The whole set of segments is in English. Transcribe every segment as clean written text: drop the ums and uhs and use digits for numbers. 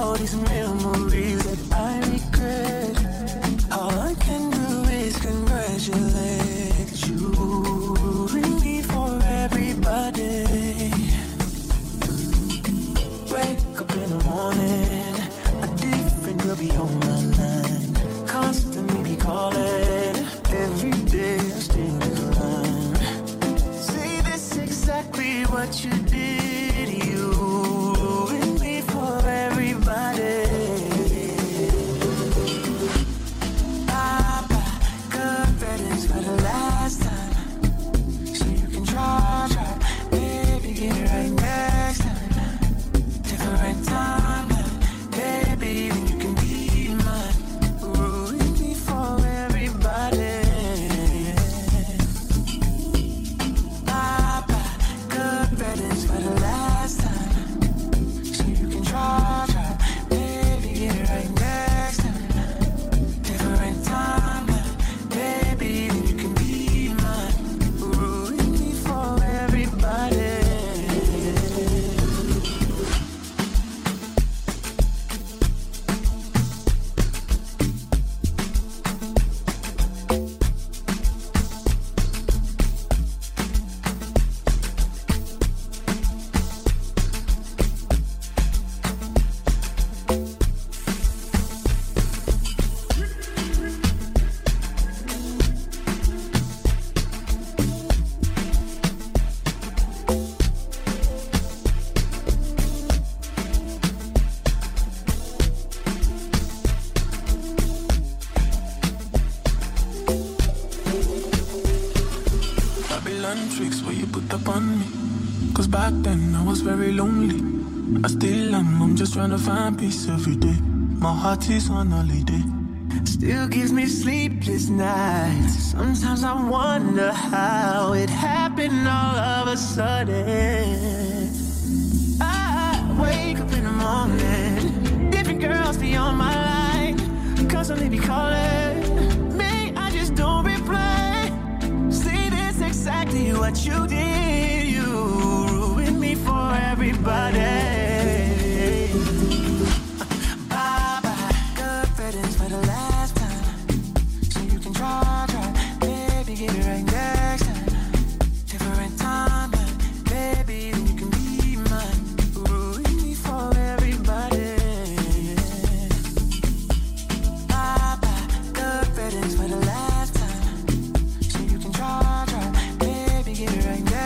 all these memories that I regret. All I can do is congratulate you and me for everybody. Wake up in the morning, a different girl be on my mind. Constantly be calling, every day I still decline. Say this exactly what you did, you and me for everybody. Bye-bye, good riddance for the last time. So you can try, baby, get it right next time. Different time, baby, then you can be mine. Ruin me for everybody. Bye-bye, good riddance for the last time. So you can try, baby, get it right next time. Different time, baby, then you can be mine. Ruin me for everybody. Babylon tricks where you put up on me. Cause back then I was very lonely. I still am, I'm just trying to find peace every day. My heart is on holiday. Still gives me sleepless nights. Sometimes I wonder how it happened all of a sudden. I wake up in the morning, different girls be on my line, constantly be calling me, I just don't reply. See, this exactly what you did. You ruined me for everybody. Bye-bye, good riddance for the last time. So you can try, baby, get it right next time. Different time, baby, then you can be mine. Ruin me for everybody. Bye-bye, good riddance for the last time. So you can try, baby, get it right next time.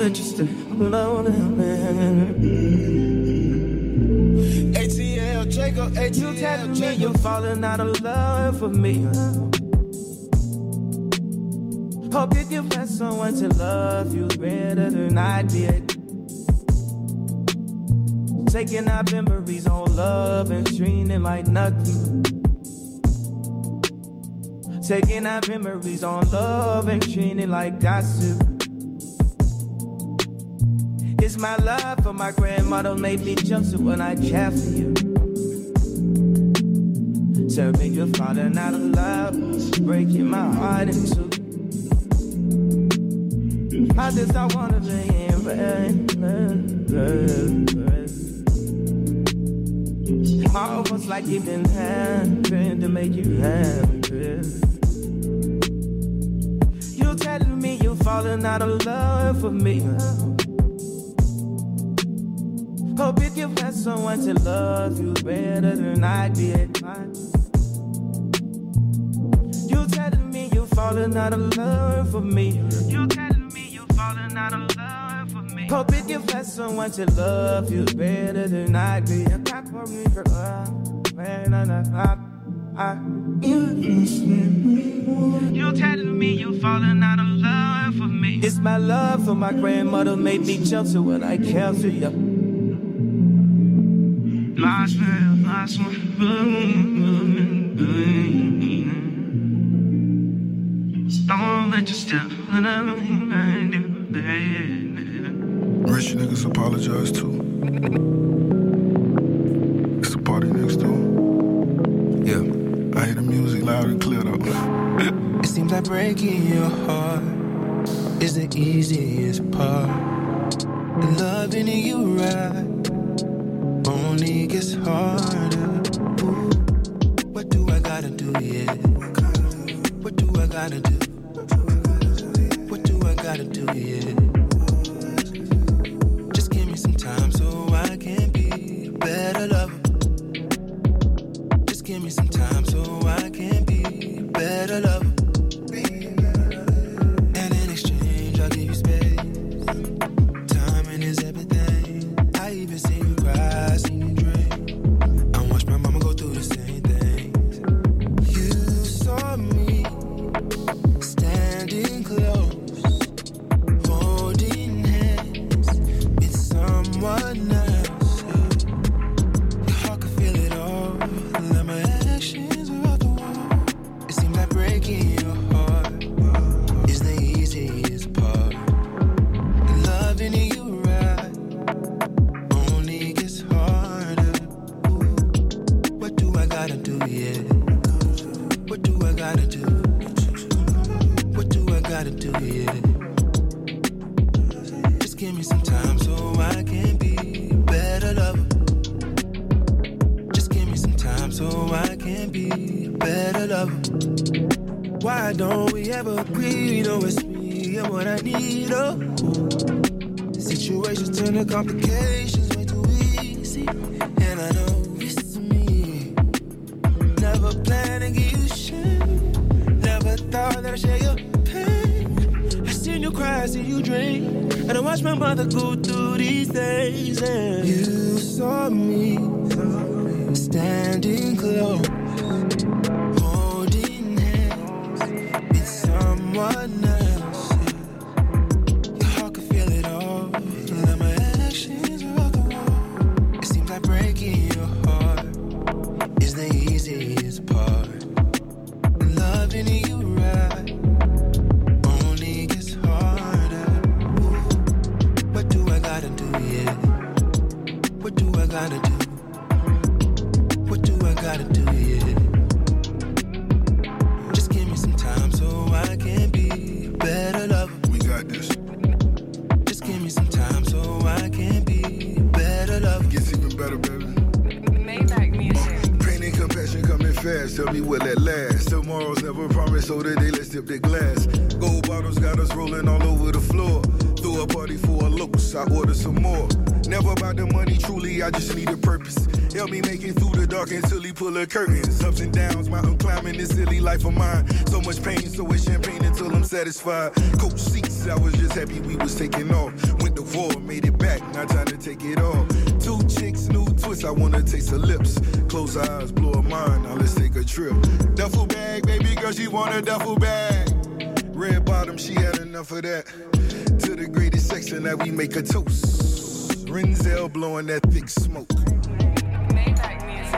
let you stay alone. ATL, Jacob, ATL, you tell me you're falling out of love for me. Hope you can find someone to love you better than I did. Taking our memories on love and treating like nothing. Taking our memories on love and treating like gossip. It's my love for my grandmother made me jump to when I care for you. Tell me you're falling out of love, breaking my heart in two. I just don't wanna be in almost like you've been having to make you happy. You telling me you're falling out of love for me. Hope you can find someone to love you better than I did. You telling me you're falling out of love for me. You telling me you're falling out of love for me. Hope you can find someone to love you better than I did. You telling me you're falling out of love for me. It's my love for my grandmother made me jump to when I care for you. Last one. Don't let you step. Rich niggas apologize too. It's a party next door. Yeah, I hear the music loud and clear though. It seems like breaking your heart is the easiest part. And loving you right only gets harder. Ooh, what do I gotta do, yeah? What do I gotta do? What do I gotta do, yeah? Just give me some time so I can be a better lover. Just give me some time so I can be a better lover. And in exchange, I'll give you space. Timing is everything. I even see you cry, see you drink. I watch my mama go through the same things. You saw me standing close, holding hands with someone else. Your heart can feel it all. Let my actions are off the wall. It seems like breaking your heart is the easiest part. Loving you right only gets harder. Ooh, what do I gotta do, yeah? What do I gotta do? What do I gotta do, yeah? Just give me some time so I can be a better lover. Just give me some time so I can be a better lover. Why don't we ever agree? You know it's me and what I need, oh. Situations turn to complications way too easy. And I know it's me. Never planned to give you shit. Never thought that I'd share your pain. I seen you cry, I seen you drink. And I watched my mother go through these days. And you saw me standing close, holding hands with someone else. Your heart can feel it all. Let my actions are off the wall. It seems like breaking your heart is the easiest part. Loving you right only gets harder. Ooh, what do I gotta do, yeah? What do I gotta do? What do I gotta do, yeah? Just give me some time so I can be a better lover. We got this. Just give me some time so I can be a better lover. Gets even better, baby. Maybach music. Pain and compassion coming fast. Tell me will that last? Tomorrow's never promised, so today let's tip the glass. Gold bottles got us rolling all over the floor. Throw Throw a party for a locus, I order some more. Never about the money, truly, I just need a purpose. Help me make it through the dark until he pull a curtains. Ups and downs, mountain climbing, this silly life of mine. So much pain, so it's champagne until I'm satisfied. Coach seats, I was just happy we was taking off. Went to war, made it back, now time to take it off. Two chicks, new twist, I wanna taste her lips. Close her eyes, blow her mind, now let's take a trip. Duffel bag, baby girl, she want a duffel bag. Red bottom, she had enough of that. To the greatest section that we make a toast. Renzel blowing that thick smoke. Maybach music.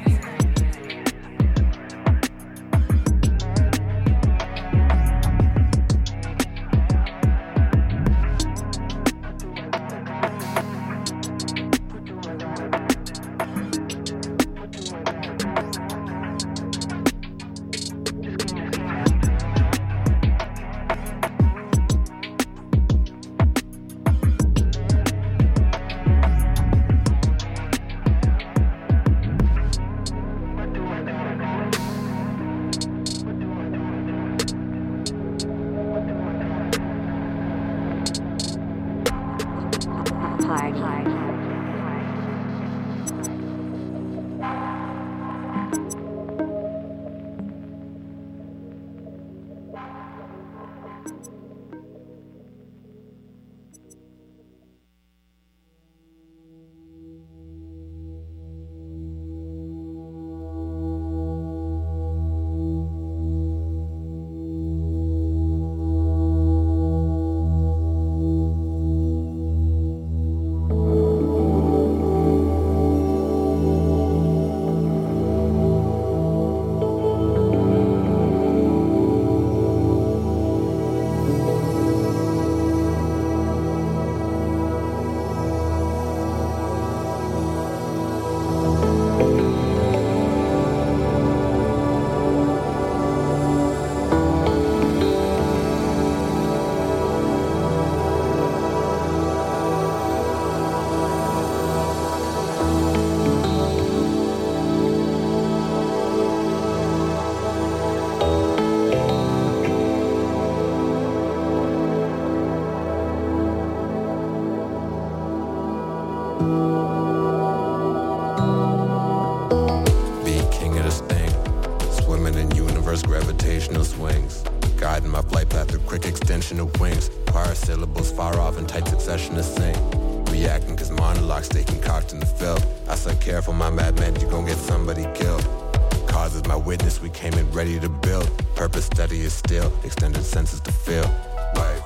Gravitational swings, guiding my flight path through quick extension of wings. Choir syllables far off in tight succession to sing. Reacting cause monologues stay concoct in the field. I said careful my madman, you gon' get somebody killed. Cause is my witness, we came in ready to build. Purpose steady is still, extended senses to feel. Like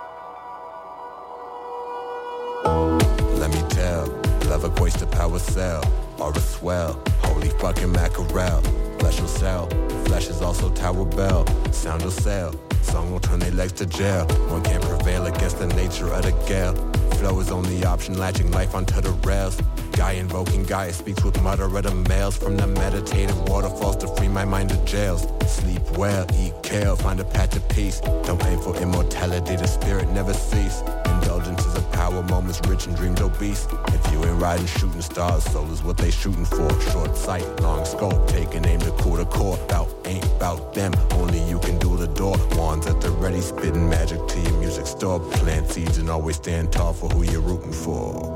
let me tell, love equates to power cell, or a swell, holy fucking mackerel. Flesh will sell, flesh is also Tower Bell. Sound will sell, song will turn their legs to jail. One can't prevail against the nature of the gale. Flow is only option, latching life onto the rails. Guy invoking Gaia speaks with mutter of the males. From the meditative waterfalls to free my mind of jails. Sleep well, eat kale, find a patch of peace. Don't aim for immortality, the spirit never cease. Indulgences of power, moments rich and dreams obese. If you ain't riding shooting stars, soul is what they shooting for. Short sight, long scope, taking aim to core to core. Bout ain't bout them, only you can do the door. Wands at the ready, spitting magic to your music store. Plant seeds and always stand tall for who you're rooting for.